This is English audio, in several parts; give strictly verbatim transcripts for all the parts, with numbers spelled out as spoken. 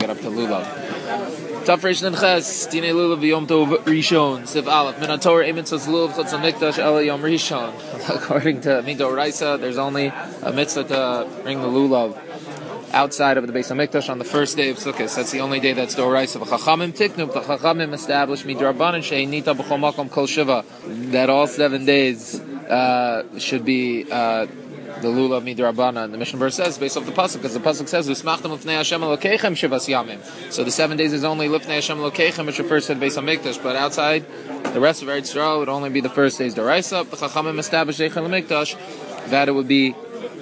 get up to lulav. Tafresh Nenches, Dine Lulav Yom Tov Rishon, Siv Aleph, Min HaTorah Emitzos Lulav Chutz HaMikdash Ela Yom Rishon. According to Midoraisa, there's only a mitzvah to bring the lulav outside of the Beis HaMikdash on the first day of Sukkot. That's the only day that's Doraisa. V'chachamim tiknu, the Chachamim established Midrabanan Shei Nita B'chol Makom Kol Shiva, that all seven days uh, should be uh, the lulav midrabanan. The Mishnah verse says based off the pasuk, because the pasuk says "V'smachtem l'fnei Hashem Elokeichem shivas yamim." So the seven days is only l'fnei Hashem Elokeichem, which refers to the Beis HaMikdash. But outside the rest of Eretz Yisrael would only be the first days Doraisa. The Chachamim established Eichel HaMikdash that it would be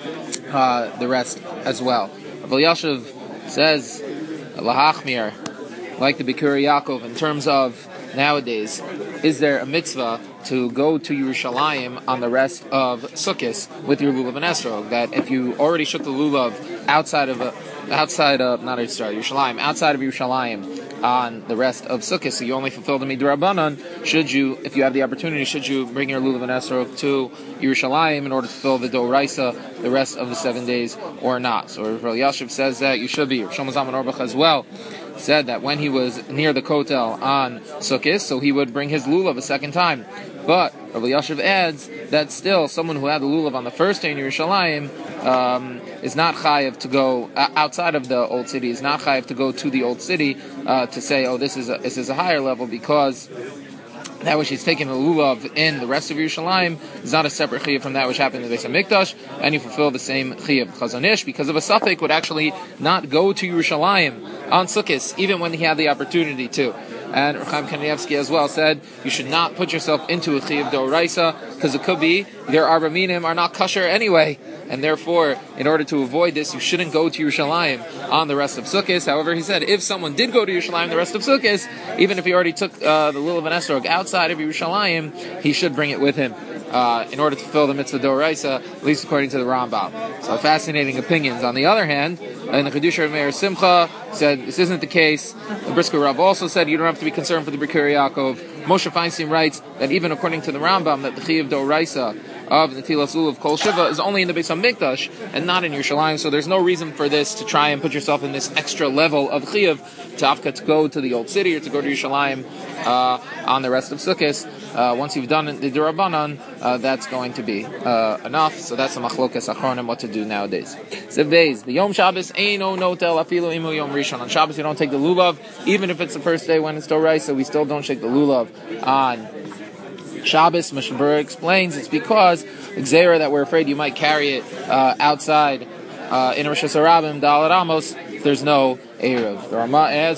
uh, the rest as well. Rav Yashiv says lahachmir, like the Bikur Yaakov, in terms of nowadays, is there a mitzvah to go to Yerushalayim on the rest of Sukkot with your lulav and esrog? That if you already shook the lulav outside of a, outside of not Israel, Yerushalayim, outside of Yerushalayim on the rest of Sukkot, so you only fulfill the midrabanan. Should you, if you have the opportunity, should you bring your lulav and esrog to Yerushalayim in order to fulfill the doraisa the rest of the seven days or not? So Rav Yashiv says that you should be. Shlomo Zalman Auerbach as well said that when he was near the Kotel on Sukkot, so he would bring his lulav a second time. But Rav Yashiv adds that still someone who had the lulav on the first day in Yerushalayim um, is not chayiv to go uh, outside of the old city, is not chayiv to go to the old city uh, to say, oh, this is a, this is a higher level, because that which he's taking the lulav in the rest of Yerushalayim is not a separate chiyuv from that which happened in the Beis HaMikdash, and you fulfill the same chiyuv. Chazon Ish, because of a suffix, would actually not go to Yerushalayim on Sukkot, even when he had the opportunity to. And Chaim Kanievsky as well said you should not put yourself into a chiyuv d'oraisa, because it could be their arba minim are not kosher anyway, and therefore, in order to avoid this, you shouldn't go to Yerushalayim on the rest of Sukkot. However, he said if someone did go to Yerushalayim the rest of Sukkot, even if he already took uh, the lulav and esrog outside of Yerushalayim, he should bring it with him uh, in order to fulfill the mitzvah d'oraisa, at least according to the Rambam. So fascinating opinions. On the other hand, in the Chedusha of Meir Simcha said this isn't the case. The Brisker Rav also said you don't have to be concerned for the Bikur Yaakov. Moshe Feinstein writes that even according to the Rambam, that the chiyuv d'oraisa of Netilas Lulav Kol Shiva is only in the Beis HaMikdash and not in Yerushalayim, so there's no reason for this to try and put yourself in this extra level of chiyuv to afka to go to the old city or to go to Yerushalayim uh, on the rest of Sukkot. Uh, once you've done the Durabanan, uh, that's going to be uh, enough. So that's a machlokas achronim what to do nowadays. Zevdeis, the Yom Shabbos eino notel afilu imu Yom Rishon. On Shabbos you don't take the lulav, even if it's the first day when it's doraisa, so we still don't shake the lulav on Shabbos. Mishnah explains it's because Xera that we're afraid you might carry it uh, outside uh, in Rosh Hashanah Dalet Amos. There's no Erev. The Rama adds,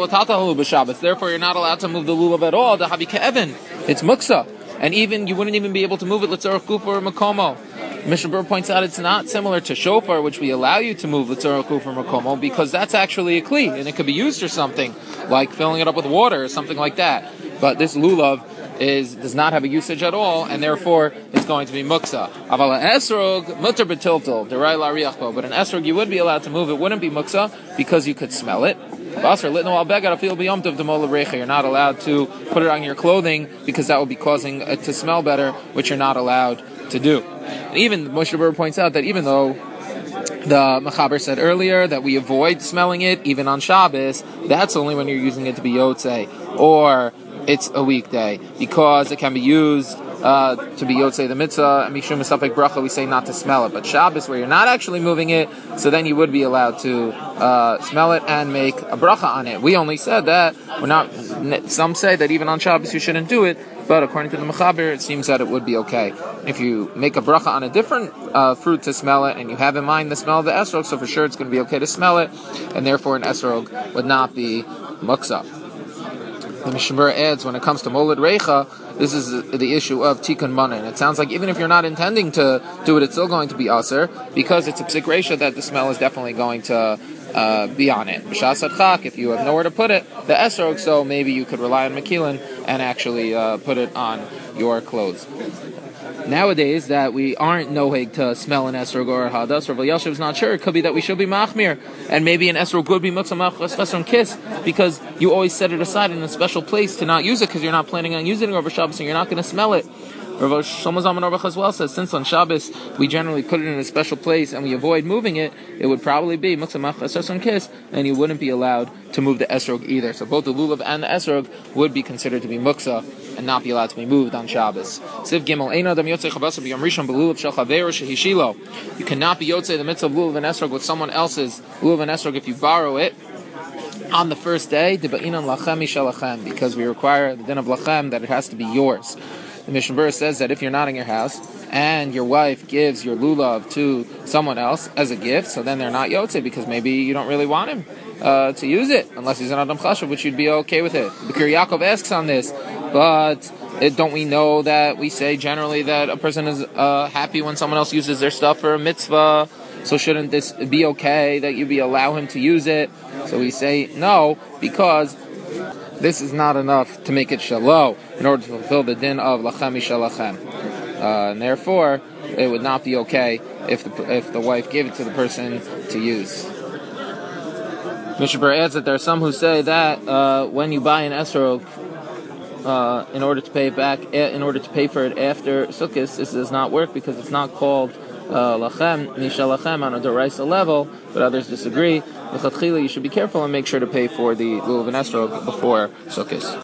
therefore you're not allowed to move the lulav at all. The Habi Ke'evin, it's muksa, and even you wouldn't even be able to move it l'tzorach kufa or makomo. Mishnah Berurah points out it's not similar to shofar, which we allow you to move l'tzorach kufa or makomo, because that's actually a kli, and it could be used for something like filling it up with water or something like that. But this lulav is does not have a usage at all, and therefore it's going to be muksa. Aval esrog mutar betiltel derai lariachbo, but an esrog you would be allowed to move. It wouldn't be muksa because you could smell it. Basar litno al begad afil biyom tov demol recha. You're not allowed to put it on your clothing because that would be causing it to smell better, which you're not allowed to do. And even Moshe Berurah points out that even though the Mechaber said earlier that we avoid smelling it even on Shabbos, that's only when you're using it to be yotzei or it's a weekday, because it can be used uh, to be yotzei the mitzvah, and mishum esafek bracha we say not to smell it. But Shabbos, where you're not actually moving it, so then you would be allowed to uh, smell it and make a bracha on it. We only said that we're not. Some say that even on Shabbos you shouldn't do it, but according to the Mechaber, it seems that it would be okay. If you make a bracha on a different uh, fruit to smell it, and you have in mind the smell of the esrog, so for sure it's going to be okay to smell it, and therefore an esrog would not be muksa. The Mishnah Berurah adds, when it comes to molid reicha, this is the issue of tikkun manan. It sounds like even if you're not intending to do it, it's still going to be aser, because it's a psik reisha that the smell is definitely going to uh, be on it. B'shas adchak, if you have nowhere to put it, the esrog, so maybe you could rely on mekilin and actually uh, put it on your clothes. Nowadays, that we aren't noheg to smell an esrog or a hadas, Rav Yashiv is not sure. It could be that we should be machmir, and maybe an esrog would be muksa machlas chesron kiss, because you always set it aside in a special place to not use it, because you're not planning on using it over Shabbos, and you're not going to smell it Rav Shlomo Zalman Auerbach as well says, since on Shabbos we generally put it in a special place and we avoid moving it, it would probably be Muktzah Machas Esrog Kiss, and you wouldn't be allowed to move the Esrog either. So both the Lulav and the Esrog would be considered to be Muktzah and not be allowed to be moved on Shabbos. Siv Gimel, Ein Adam Yotzei Chavasa B'Yom Rishon B'Lulav Shel Chaveru Shehishilo. You cannot be Yotzei the mitzvah of Lulav and Esrog with someone else's Lulav and Esrog if you borrow it on the first day, because we require the din of lachem that it has to be yours. The Mishnah Berurah says that if you're not in your house and your wife gives your lulav to someone else as a gift, so then they're not yotze because maybe you don't really want him uh, to use it unless he's an adam chashuv, which you'd be okay with it. The Bikkur Yaakov asks on this, but it, don't we know that we say generally that a person is uh, happy when someone else uses their stuff for a mitzvah? So shouldn't this be okay that you be allow him to use it? So we say no, because this is not enough to make it shalo in order to fulfill the din of lachem mishalachem. Uh, and therefore, it would not be okay if the if the wife gave it to the person to use. Mishnah Berurah adds that there are some who say that uh, when you buy an esrog, uh, in order to pay it back, in order to pay for it after Sukkot, this does not work because it's not called Uh, lachem, mishalachem on a doraisa level, but others disagree. L'chatchila, you should be careful and make sure to pay for the lulav and esrog before Sukkot.